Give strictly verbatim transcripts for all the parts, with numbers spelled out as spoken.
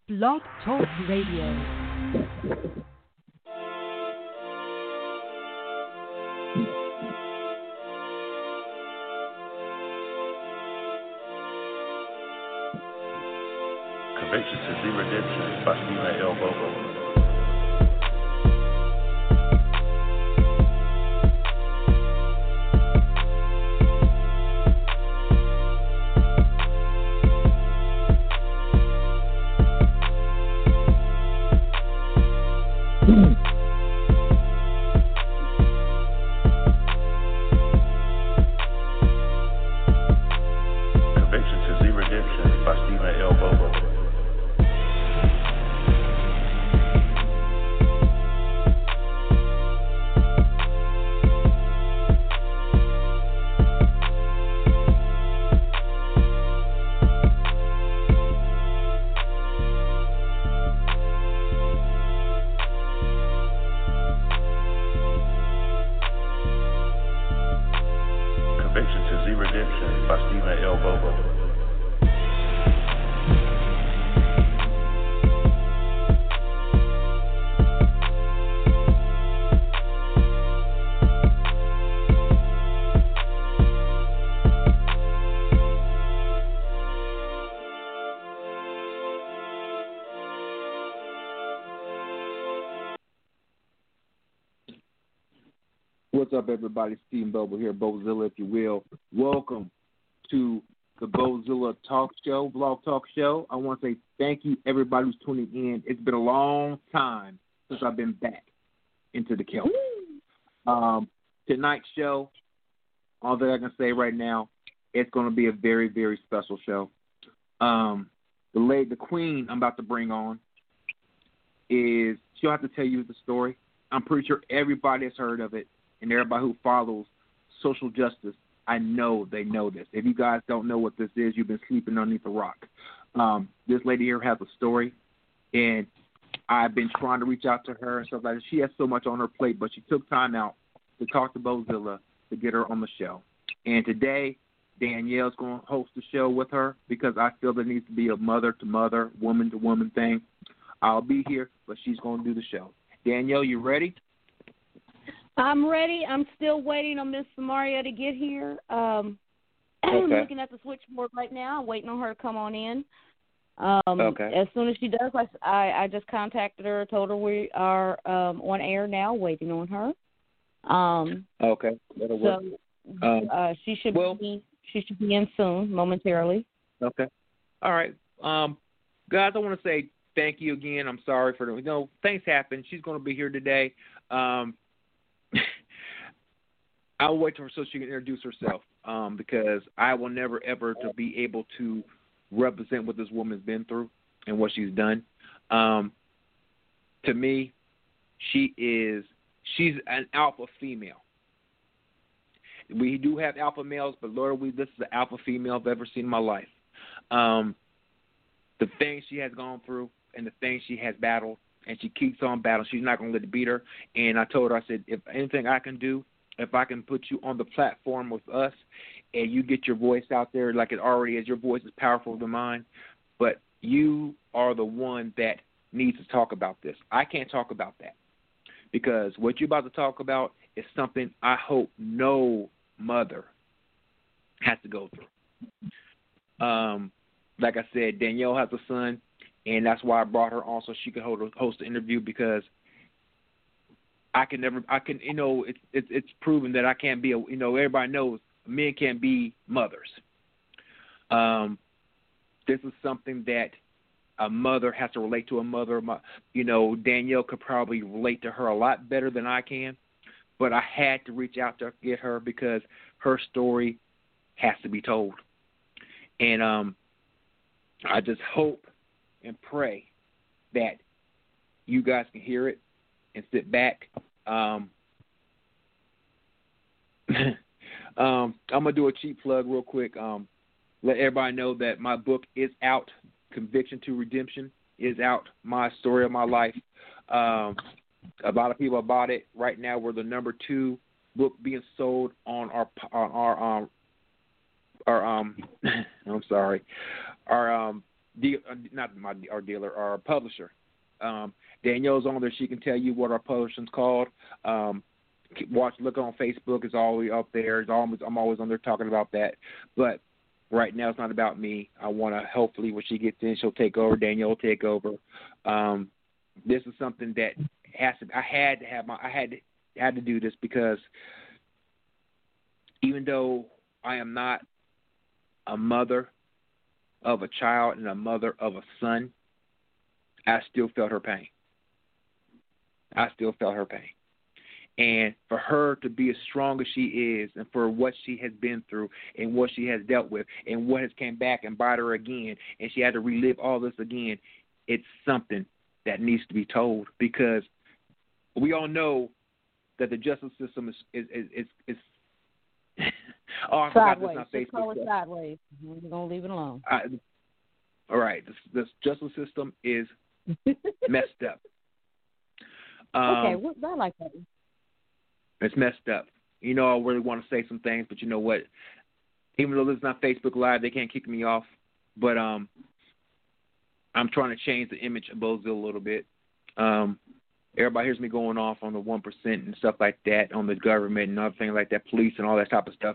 Blog Talk Radio. Convention to Z Redemption by Stephen L. Bobo. What's up, everybody? Stephen Bobo here, Bozilla, if you will. Welcome to the Bozilla Talk Show, Vlog Talk Show. I want to say thank you, everybody who's tuning in. It's been a long time since I've been back into the Kelp. Um, tonight's show, all that I can say right now, it's going to be a very, very special show. Um, the lady, the queen I'm about to bring on is, she'll have to tell you the story. I'm pretty sure everybody has heard of it. And everybody who follows social justice, I know they know this. If you guys don't know what this is, you've been sleeping underneath a rock. Um, this lady here has a story, and I've been trying to reach out to her and stuff like that. She has so much on her plate, but she took time out to talk to Bozilla to get her on the show. And today, Danielle's going to host the show with her because I feel there needs to be a mother-to-mother, woman-to-woman thing. I'll be here, but she's going to do the show. Danielle, you ready? I'm ready. I'm still waiting on Miss Samaria to get here. Um, okay. I'm looking at the switchboard right now. I'm waiting on her to come on in. Um, okay. As soon as she does, I, I, I just contacted her, told her we are um, on air now, waiting on her. Um, okay. That'll work. So um, uh, she should well, be she should be in soon, momentarily. Okay. All right. Um, guys, I want to say thank you again. I'm sorry for the you know things happen. She's going to be here today. Um, I'll wait till her so she can introduce herself um, because I will never ever to be able to represent what this woman's been through and what she's done. Um, to me, she is she's an alpha female. We do have alpha males, but Lord, we this is the alpha female I've ever seen in my life. Um, the things she has gone through and the things she has battled. And she keeps on battling. She's not going to let it beat her. And I told her, I said, if anything I can do, if I can put you on the platform with us and you get your voice out there like it already is, your voice is powerful than mine, but you are the one that needs to talk about this. I can't talk about that because what you're about to talk about is something I hope no mother has to go through. Um, like I said, Danielle has a son. And that's why I brought her on so she could hold, host the interview because I can never, I can, you know, it's it's it's proven that I can't be a, you know, everybody knows men can't be mothers. Um, this is something that a mother has to relate to a mother. My, you know, Danielle could probably relate to her a lot better than I can, but I had to reach out to get her because her story has to be told. And um, I just hope and pray that you guys can hear it and sit back. Um, um, I'm going to do a cheap plug real quick. Um, let everybody know that my book is out. Conviction to Redemption is out. My story of my life. Um, a lot of people have bought it. Right now we're the number two book being sold on our, on our, um, our um, I'm sorry, our, um, de- uh, not my our dealer, our publisher. Um, Danielle's on there. She can tell you what our publishing's called. Um, watch, look on Facebook. It's always up there. It's always, I'm always on there talking about that. But right now, it's not about me. I want to, hopefully, when she gets in, she'll take over. Danielle will take over. Um, this is something that has to. I had to have my. I had to had to do this because even though I am not a mother of a child and a mother of a son, I still felt her pain. I still felt her pain. And for her to be as strong as she is and for what she has been through and what she has dealt with and what has came back and bite her again and she had to relive all this again, it's something that needs to be told because we all know that the justice system is is is, is, is oh, I forgot this on Facebook. Call it sideways. We're going to leave it alone. I, all right. This, this justice system is messed up. Um, okay, well, I like that. It's messed up. You know, I really want to say some things, but you know what? Even though this is not Facebook Live, they can't kick me off. But um, I'm trying to change the image of Bozil a little bit. Um, everybody hears me going off on the one percent and stuff like that, on the government and other things like that, police and all that type of stuff.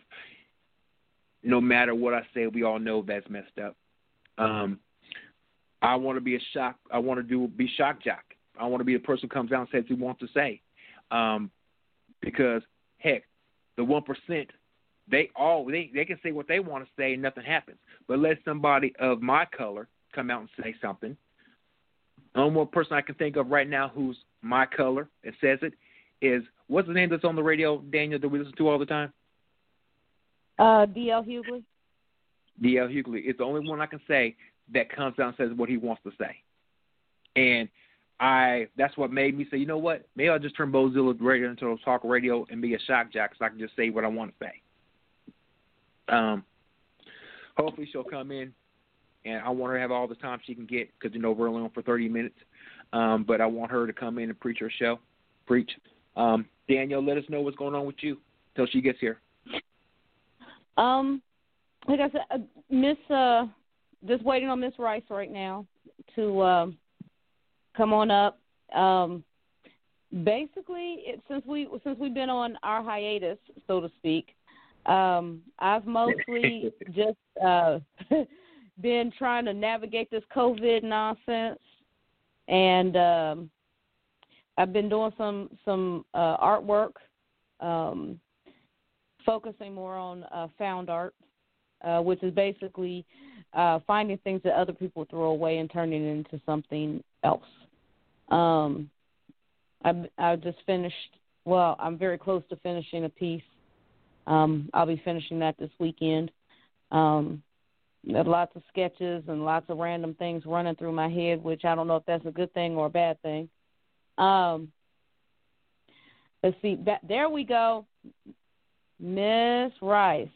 No matter what I say, we all know that's messed up. Um, I want to be a shock. I want to do be shock jock. I want to be the person who comes out and says what he wants to say. Um, because heck, the one percent, they all they they can say what they want to say and nothing happens. But let somebody of my color come out and say something. The only one person I can think of right now who's my color and says it is, what's the name that's on the radio, Daniel, that we listen to all the time? Uh, D L Hughley. D L Hughley is the only one I can say that comes out and says what he wants to say. And I that's what made me say, you know what? Maybe I'll just turn Bozilla radio into a talk radio and be a shock jock so I can just say what I want to say. Um, hopefully she'll come in, and I want her to have all the time she can get because, you know, we're only on for thirty minutes. Um, but I want her to come in and preach her show, preach. Um, Danielle, let us know what's going on with you till she gets here. Um, like I said, uh, Miss, uh, just waiting on Miss Rice right now to uh, come on up. Um, basically, it, since we since we've been on our hiatus, so to speak, um, I've mostly just uh, been trying to navigate this COVID nonsense, and um, I've been doing some some uh, artwork, um, focusing more on uh, found art, uh, which is basically uh, finding things that other people throw away and turning it into something else. Um, I I just finished. Well, I'm very close to finishing a piece. Um, I'll be finishing that this weekend. Um, there are lots of sketches and lots of random things running through my head, which I don't know if that's a good thing or a bad thing. Um, let's see. That, there we go. Miss Rice.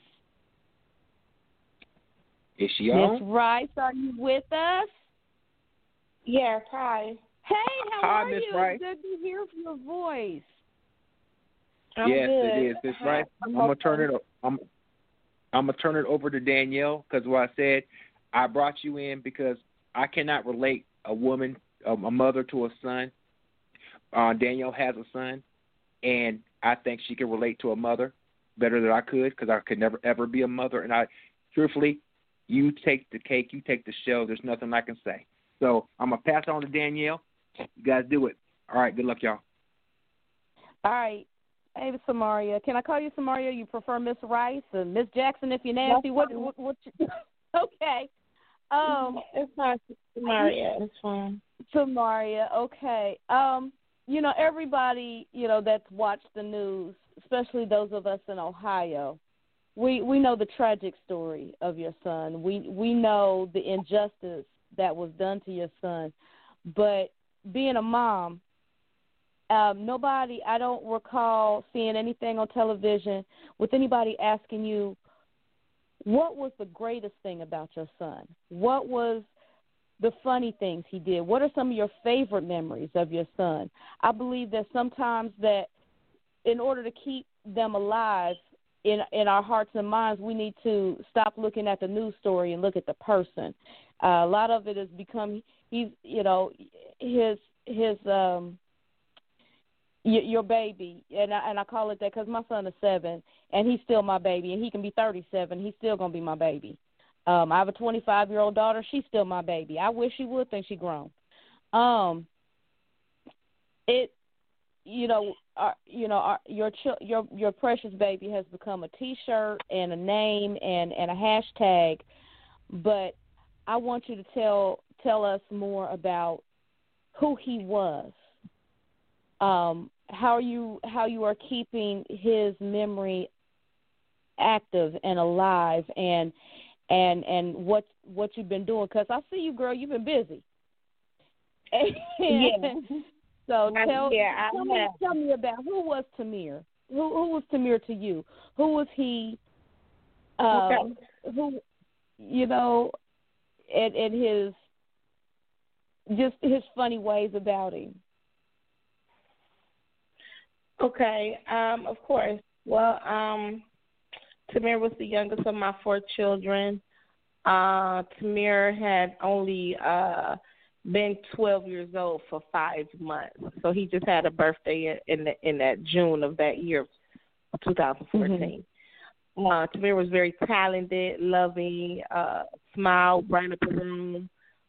Is she on? Miss Rice, are you with us? Yes, hi. Hey, how Hi, are Miss you? Rice. Good to hear your voice. I'm yes, good. it is. Miss Rice, I'm gonna turn it. I'm, I'm gonna turn it over to Danielle because what I said, I brought you in because I cannot relate a woman, a mother to a son. Uh, Danielle has a son, and I think she can relate to a mother better than I could because I could never ever be a mother. And I, truthfully, you take the cake, you take the show. There's nothing I can say. So I'm gonna pass it on to Danielle. You guys do it. All right. Good luck, y'all. All right. Hey, Samaria. Can I call you Samaria? You prefer Miss Rice or Miss Jackson if you're nasty? That's What? fine. What? what you, okay. Um, it's fine, Maria. It's fine. Samaria. Okay. Um, you know, everybody, you know, that's watched the news, especially those of us in Ohio, we we know the tragic story of your son. We we know the injustice that was done to your son. But being a mom, um, nobody, I don't recall seeing anything on television with anybody asking you, what was the greatest thing about your son? What was the funny things he did? What are some of your favorite memories of your son? I believe that sometimes that in order to keep them alive, in in our hearts and minds, we need to stop looking at the news story and look at the person. Uh, a lot of it has become he's you know his his um your, your baby, and I, and I call it that because my son is seven and he's still my baby, and he can be thirty-seven, he's still gonna be my baby. Um, I have a twenty-five year old daughter, she's still my baby. I wish she would think she grown. Um, it you know. Our, you know, our, your your your precious baby has become a T-shirt and a name and, and a hashtag, but I want you to tell tell us more about who he was. Um, how you how you are keeping his memory active and alive, and and and what what you've been doing. Because I see you, girl. You've been busy. And, Yeah. So tell, yeah, tell me tell me about who was Tamir. Who who was Tamir to you? Who was he? Uh, okay. Who, you know, and, and his just his funny ways about him. Okay. Um. Of course. Well. Um. Tamir was the youngest of my four children. Uh. Tamir had only uh. been twelve years old for five months. So he just had a birthday in the, in that June of that year, twenty fourteen. Mm-hmm. Uh, Tamir was very talented, loving, uh, smiled, bright up the room,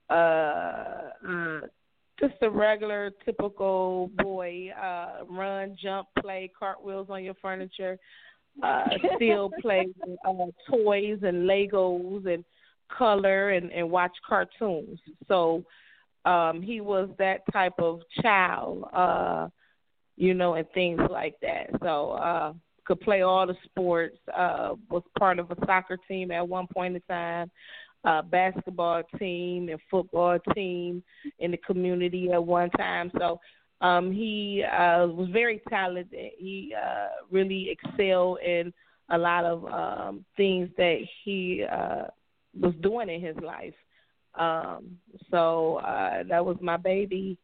uh, uh, just a regular, typical boy, uh, run, jump, play, cartwheels on your furniture, uh, still play with uh, toys and Legos and color and, and watch cartoons. So, Um, he was that type of child, uh, you know, and things like that. So uh, could play all the sports, uh, was part of a soccer team at one point in time, uh, basketball team and football team in the community at one time. So um, he uh, was very talented. He uh, really excelled in a lot of um, things that he uh, was doing in his life. Um, so uh, that was my baby.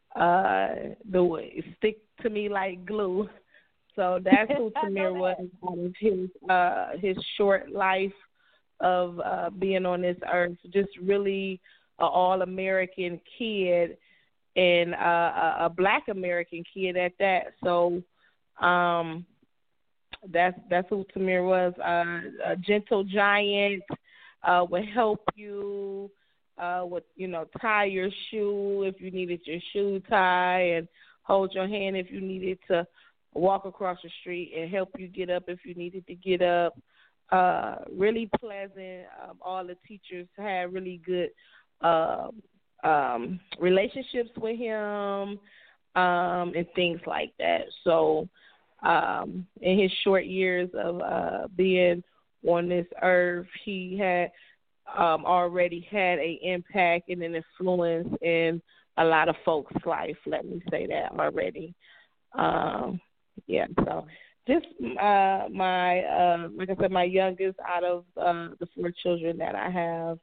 Uh, the way stick to me like glue. So that's who Tamir was out of his uh, his short life of uh, being on this earth. Just really an all-American kid and uh, a Black American kid at that. So um, that's that's who Tamir was. Uh, a gentle giant, uh, would help you. Uh, with, you know, tie your shoe if you needed your shoe tie, and hold your hand if you needed to walk across the street, and help you get up if you needed to get up. Uh, really pleasant. Um, all the teachers had really good uh, um, relationships with him um, and things like that. So um, in his short years of uh, being on this earth, he had Um, already had an impact and an influence in a lot of folks' life. Let me say that already. Um, yeah, so just uh, my, uh, like I said, my youngest out of uh, the four children that I have,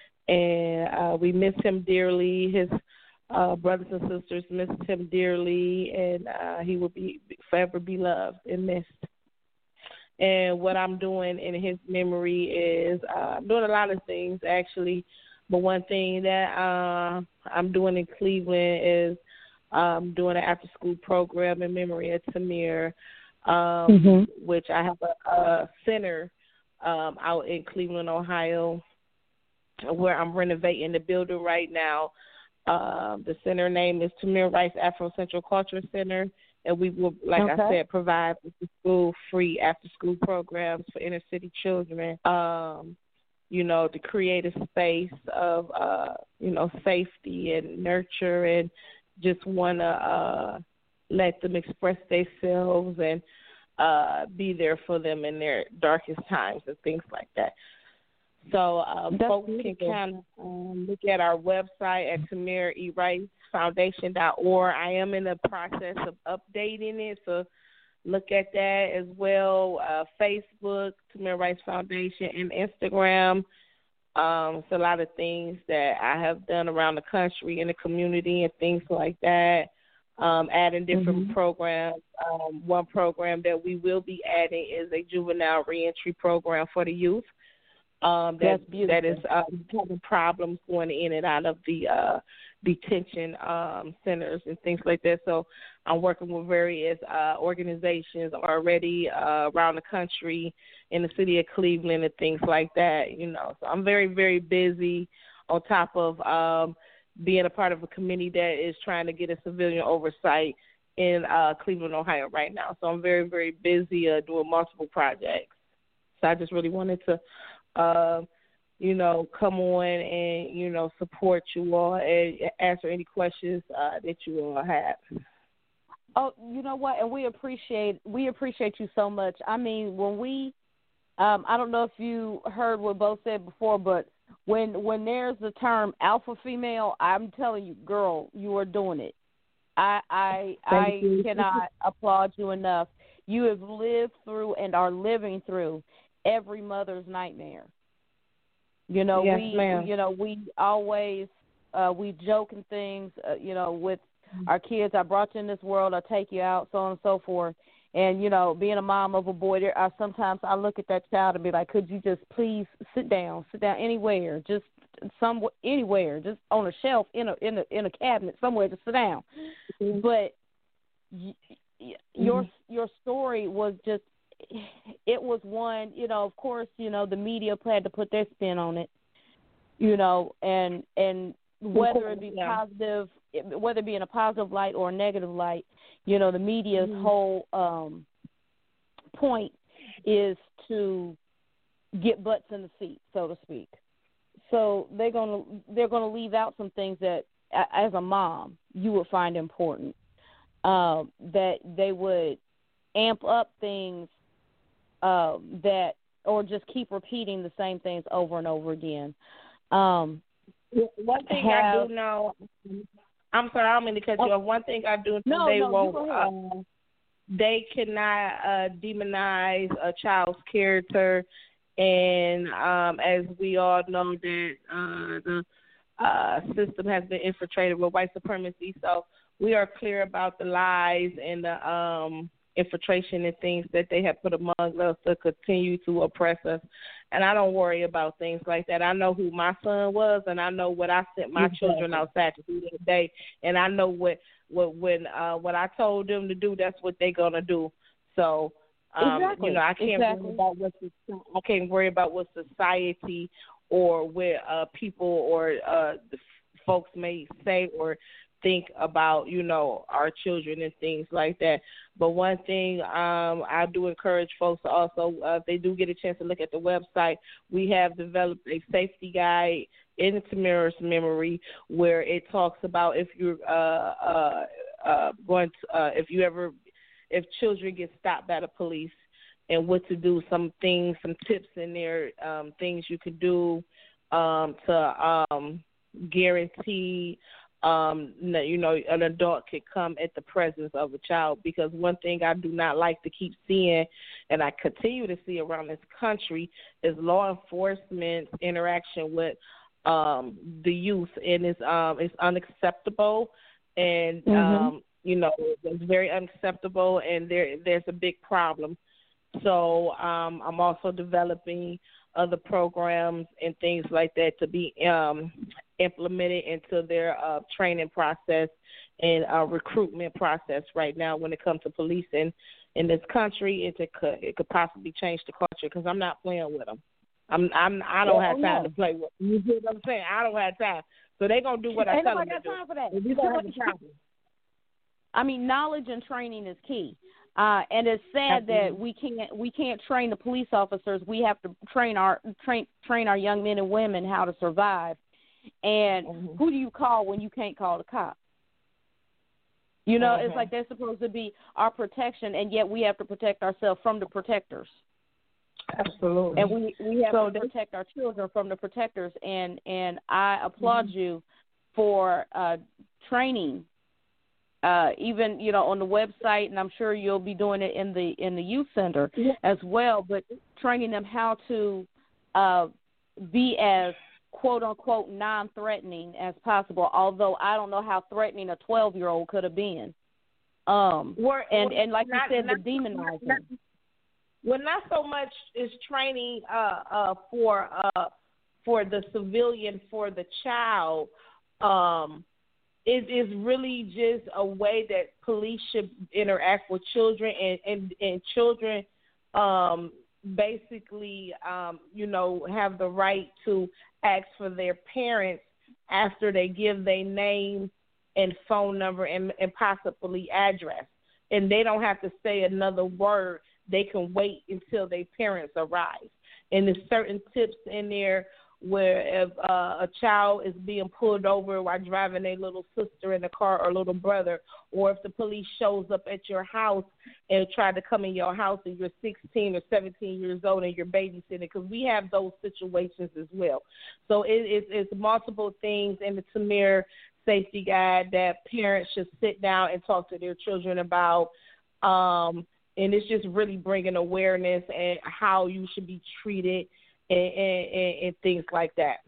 and uh, we miss him dearly. His uh, brothers and sisters missed him dearly, and uh, he will be forever be loved and missed. And what I'm doing in his memory is uh, I'm doing a lot of things, actually. But one thing that uh, I'm doing in Cleveland is um, doing an after-school program in memory of Tamir, um, mm-hmm. which I have a, a center um, out in Cleveland, Ohio, where I'm renovating the building right now. Uh, the center name is Tamir Rice Afro-Central Culture Center. And we will, like okay. I said, provide school free after school programs for inner city children. Um, you know, to create a space of uh, you know, safety and nurture, and just want to uh, let them express themselves and uh, be there for them in their darkest times and things like that. So um, folks beautiful. can kind of um, look at our website at Tamir E. Rice Foundation dot org. I am in the process of updating it, so look at that as well. Uh, Facebook, Tamir Rice Foundation, and Instagram. Um, it's a lot of things that I have done around the country in the community and things like that. um, adding different Mm-hmm. programs. Um, one program that we will be adding is a juvenile reentry program for the youth. Um, that That's beautiful. that is um, having problems going in and out of the uh, detention um, centers and things like that. So I'm working with various uh, organizations already uh, around the country, in the city of Cleveland and things like that. You know, so I'm very very busy. On top of um, being a part of a committee that is trying to get a civilian oversight in uh, Cleveland, Ohio, right now. So I'm very very busy uh, doing multiple projects. So I just really wanted to. Uh, you know, come on and, you know, support you all and answer any questions uh, that you all have. Oh, you know what? And we appreciate we appreciate you so much. I mean, when we, um, I don't know if you heard what Bo said before, but when when there's the term alpha female, I'm telling you, girl, you are doing it. I I Thank I you. cannot applaud you enough. You have lived through and are living through every mother's nightmare. You know, Yes, we ma'am. you know, we always uh we joke and things, uh, you know, with our kids. I brought you in this world, I take you out, so on and so forth. And, you know, being a mom of a boy, there I sometimes I look at that child and be like, could you just please sit down, sit down anywhere, just some anywhere, just on a shelf in a in a in a cabinet somewhere, just sit down. Mm-hmm. But y- y- your mm-hmm. your story was just, it was one, you know, of course, you know, the media had to put their spin on it, you know, and and whether it be yeah. positive, whether it be in a positive light or a negative light, you know, the media's mm-hmm. whole um, point is to get butts in the seat, so to speak. So they're gonna they're gonna leave out some things that, as a mom, you would find important. Uh, that they would amp up things. Uh, that or just keep repeating the same things over and over again. Um, One thing have, I do know, I'm sorry, I don't mean to cut you oh, off. One thing I do know, no, they no, won't, uh, they cannot uh, demonize a child's character, and um, as we all know that uh, the uh, system has been infiltrated with white supremacy, so we are clear about the lies and the um, infiltration and things that they have put among us to continue to oppress us. And I don't worry about things like that. I know who my son was, and I know what I sent my exactly. children outside to do that day. And I know what what when uh, what I told them to do, that's what they're gonna do. So um, exactly. you know, I can't exactly. worry about what I can't worry about what society or what uh, people or uh, the folks may say or think about, you know, our children and things like that. But one thing um, I do encourage folks to also, uh, if they do get a chance to look at the website, we have developed a safety guide in Tamira's memory where it talks about if you're uh, uh, uh, going to, uh, if you ever, if children get stopped by the police and what to do, some things, some tips in there, um, things you could do um, to um, guarantee Um, you know, an adult could come at the presence of a child, because one thing I do not like to keep seeing, and I continue to see around this country, is law enforcement interaction with um, the youth, and it's um, it's unacceptable, and mm-hmm. um, you know, it's very unacceptable, and there there's a big problem. So um, I'm also developing other programs and things like that to be um, implemented into their uh, training process and uh, recruitment process right now when it comes to policing in this country. It could it could possibly change the culture, because I'm not playing with them. I'm I'm I don't yeah, have time no. to play with them. You see what I'm saying? I don't have time. So they're gonna do what I Ain't tell them got to time do. for that. We don't have a problem. I mean, knowledge and training is key. Uh, and it's sad Absolutely. that we can't we can't train the police officers. We have to train our train train our young men and women how to survive. And mm-hmm. who do you call when you can't call the cops? You know, mm-hmm. it's like they're supposed to be our protection, and yet we have to protect ourselves from the protectors. Absolutely. And we, we have so to protect our children from the protectors. And, and I applaud mm-hmm. you for uh, training. Uh, even, you know, on the website, and I'm sure you'll be doing it in the in the youth center yeah. as well, but training them how to uh, be as, quote-unquote, non-threatening as possible, although I don't know how threatening a twelve-year-old could have been. Um, We're, and, we're and like not, you said, not, the demonizing. Not, well, not so much is training uh, uh, for uh, for the civilian, for the child. Um, it is really just a way that police should interact with children, and, and, and children um, basically, um, you know, have the right to ask for their parents after they give their name and phone number and, and possibly address. And they don't have to say another word. They can wait until their parents arrive. And there's certain tips in there where if uh, a child is being pulled over while driving a little sister in the car or little brother, or if the police shows up at your house and try to come in your house and you're sixteen or seventeen years old and you're babysitting, because we have those situations as well. So it, it's, it's multiple things in the Tamir Safety Guide that parents should sit down and talk to their children about. Um, and it's just really bringing awareness and how you should be treated and, and, and things like that.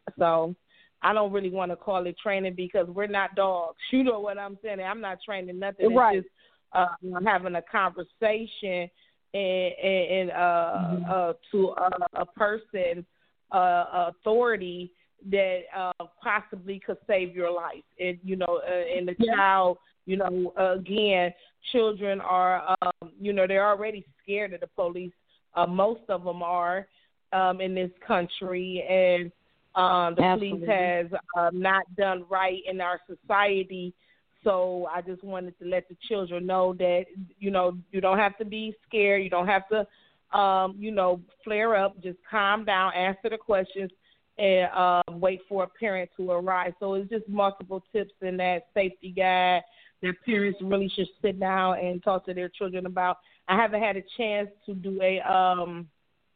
So I don't really want to call it training because we're not dogs. You know what I'm saying? I'm not training nothing. It's right. just uh, having a conversation and, and, and uh, mm-hmm. uh, to a, a person, uh, authority that uh, possibly could save your life. And, you know, uh, and the yeah. child, you know, uh, again, children are, um, you know, they're already scared of the police. Uh, most of them are um, in this country. And um, the Absolutely. police has uh, not done right in our society. So I just wanted to let the children know that, you know, you don't have to be scared. You don't have to, um, you know, flare up. Just calm down, answer the questions, and uh, wait for a parent to arrive. So it's just multiple tips in that safety guide that parents really should sit down and talk to their children about. I haven't had a chance to do a um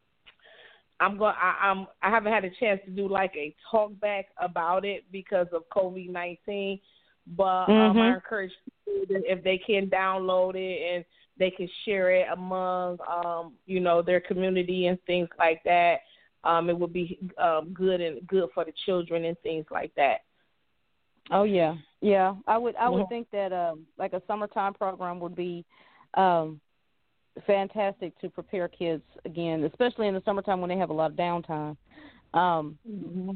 I'm going I, I'm I haven't had a chance to do like a talk back about it because of COVID nineteen, but mm-hmm. um, I encourage people that if they can download it and they can share it among um you know their community and things like that. Um, it would be um, good and good for the children and things like that. Oh yeah, yeah. I would I would mm-hmm. think that um, like a summertime program would be um, fantastic to prepare kids again, especially in the summertime when they have a lot of downtime. Um, mm-hmm.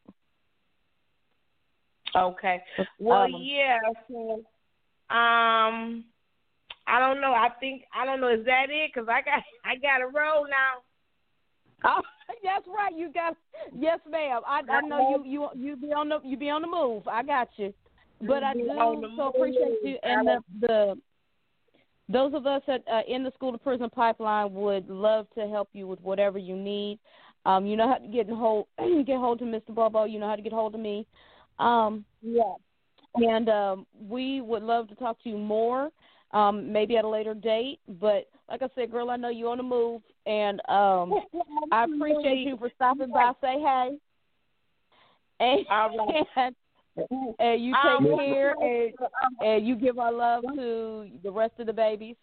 Okay. Well, um, yeah. So, um, I don't know. I think I don't know. Is that it? Because I got I got a roll now. Oh, that's right. You got yes, ma'am. I, I know you, you you be on the you be on the move. I got you, but I do so appreciate you. And the, the those of us at, uh, in the School to Prison Pipeline would love to help you with whatever you need. Um, you know how to get in hold get hold of Mister Bobo. You know how to get hold of me. Um, yeah, and um, we would love to talk to you more. Um, maybe at a later date, but like I said, girl, I know you're on the move, and um, I appreciate you for stopping by. Say hey, and, and, and you take care, and, and you give our love to the rest of the babies,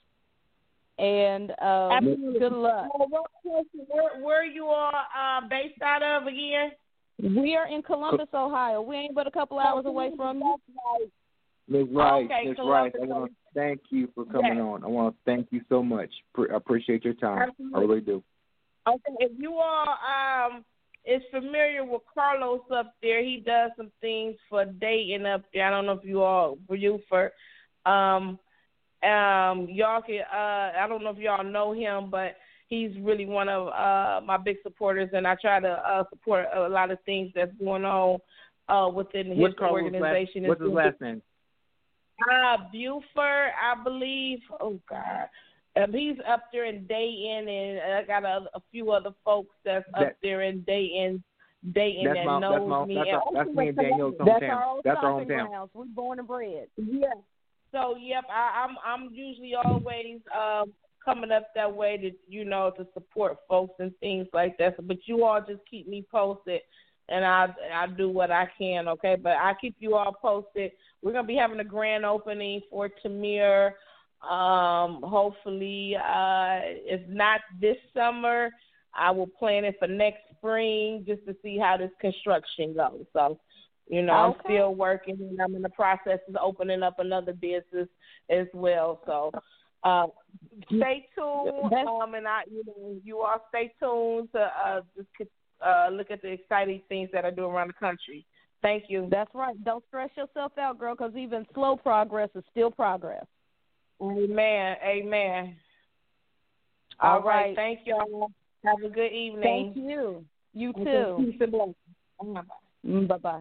and um, good luck. Where, where are you all uh, based out of again? We are in Columbus, Ohio. We ain't but a couple hours away from you. Miz Rice, okay, Miz Columbus. Rice, I want to thank you for coming yes. on. I want to thank you so much. I appreciate your time. Absolutely. I really do. Okay, if you all um is familiar with Carlos up there, he does some things for dating up there. I don't know if you all for you for um um y'all can uh I don't know if y'all know him, but he's really one of uh my big supporters, and I try to uh support a lot of things that's going on uh within his What's organization. Last, what's his last name? Uh, Buford, I believe. Oh, God. Um, he's up there in Dayton, and I got a, a few other folks that's that, up there in Dayton, Dayton that's that my, knows that's my, me. That's, our, that's me and Daniel's hometown. That's our old that's our hometown. hometown. We're born and bred. Yeah. So, yep, I, I'm I'm usually always um, coming up that way to, you know, to support folks and things like that. So, but you all just keep me posted. And I I do what I can, okay? But I keep you all posted. We're going to be having a grand opening for Tamir. Um, hopefully, uh, if not this summer, I will plan it for next spring just to see how this construction goes. So You know, I'm Okay. still working, and I'm in the process of opening up another business as well. So, uh, stay tuned, That's- um, and I, you know, you all stay tuned to uh, just uh, look at the exciting things that I do around the country. Thank you. That's right. Don't stress yourself out, girl, because even slow progress is still progress. Amen. Amen. All All right. right. Thank y'all. Have a good evening. Thank you. You Okay, too. Peace and blessings. Bye-bye. Mm, bye-bye.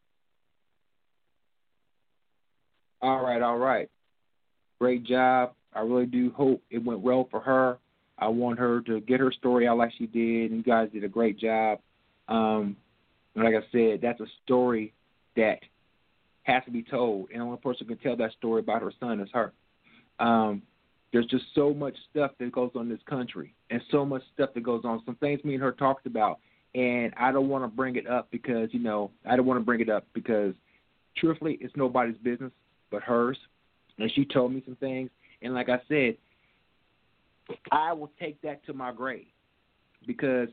All right, all right. Great job. I really do hope it went well for her. I want her to get her story out like she did. You guys did a great job. Um, and like I said, that's a story that has to be told. And the only person who can tell that story about her son is her. Um, there's just so much stuff that goes on in this country and so much stuff that goes on. Some things me and her talked about, and I don't want to bring it up because, you know, I don't want to bring it up because, truthfully, it's nobody's business but hers. And she told me some things. And like I said, I will take that to my grave because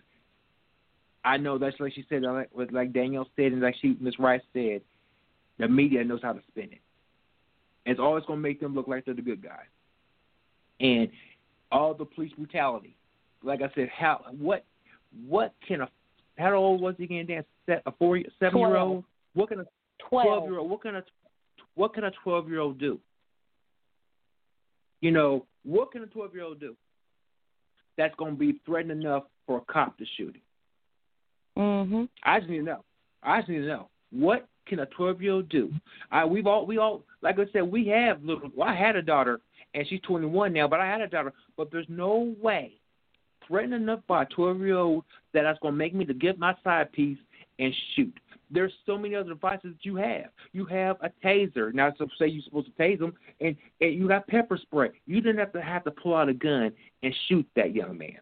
I know that's like she said, like, like Danielle said, and like she, Miz Rice said, the media knows how to spin it. It's always going to make them look like they're the good guys. And all the police brutality, like I said, how what what can a how old was he again? Dan? A four seven year old? What can a twelve year old? What can a what can a twelve year old do? You know, what can a twelve year old do that's going to be threatening enough for a cop to shoot him? Mhm. I just need to know. I just need to know what can a twelve year old do? I we've all we all like I said we have little. Well, I had a daughter and she's twenty-one now, but I had a daughter. But there's no way threatening enough by a twelve year old that that's going to make me to get my side piece and shoot. There's so many other devices that you have. You have a taser. Now, so say you're supposed to tase them, and, and you got pepper spray. You didn't have to have to pull out a gun and shoot that young man.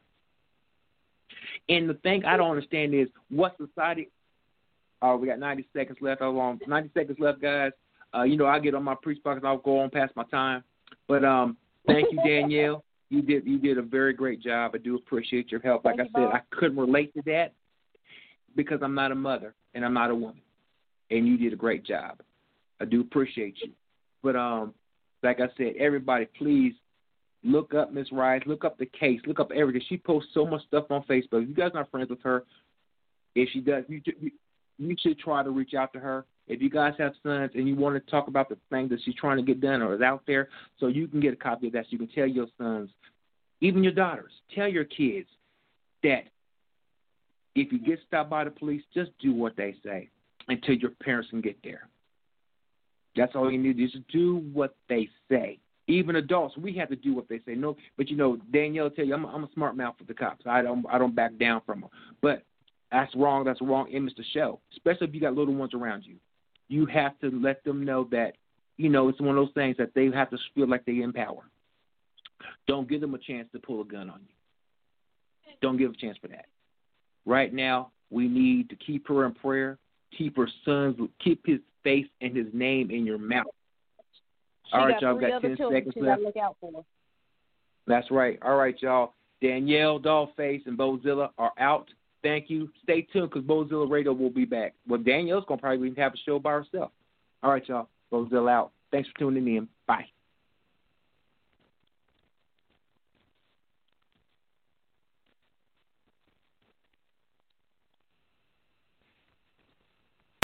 And the thing I don't understand is what society. Oh, we got ninety seconds left. Hold on, ninety seconds left, guys. Uh, you know, I get on my preach box and I'll go on past my time. But um, thank you, Danielle. You did you did a very great job. I do appreciate your help. Like I said, I couldn't relate to that because I'm not a mother and I'm not a woman. And you did a great job. I do appreciate you. But um, like I said, everybody, please look up Miz Rice. Look up the case. Look up everything. She posts so much stuff on Facebook. If you guys are not friends with her, if she does, you, you, you should try to reach out to her. If you guys have sons and you want to talk about the thing that she's trying to get done or is out there, so you can get a copy of that, so you can tell your sons, even your daughters, tell your kids that if you get stopped by the police, just do what they say until your parents can get there. That's all you need to do, is do what they say. Even adults, we have to do what they say. No, but you know, Danielle will tell you, I'm a, I'm a smart mouth with the cops. I don't I don't back down from them. But that's wrong. That's a wrong image to show, especially if you got little ones around you. You have to let them know that, you know, it's one of those things that they have to feel like they're in power. Don't give them a chance to pull a gun on you. Don't give a chance for that. Right now, we need to keep her in prayer, keep her sons, keep his face and his name in your mouth. She All right, got y'all, three got other ten children seconds she left. gotta look out for. That's right. All right, y'all. Danielle, Dollface, and Bozilla are out. Thank you. Stay tuned because Bozilla Radio will be back. Well, Danielle's going to probably have a show by herself. All right, y'all. Bozilla out. Thanks for tuning in. Bye.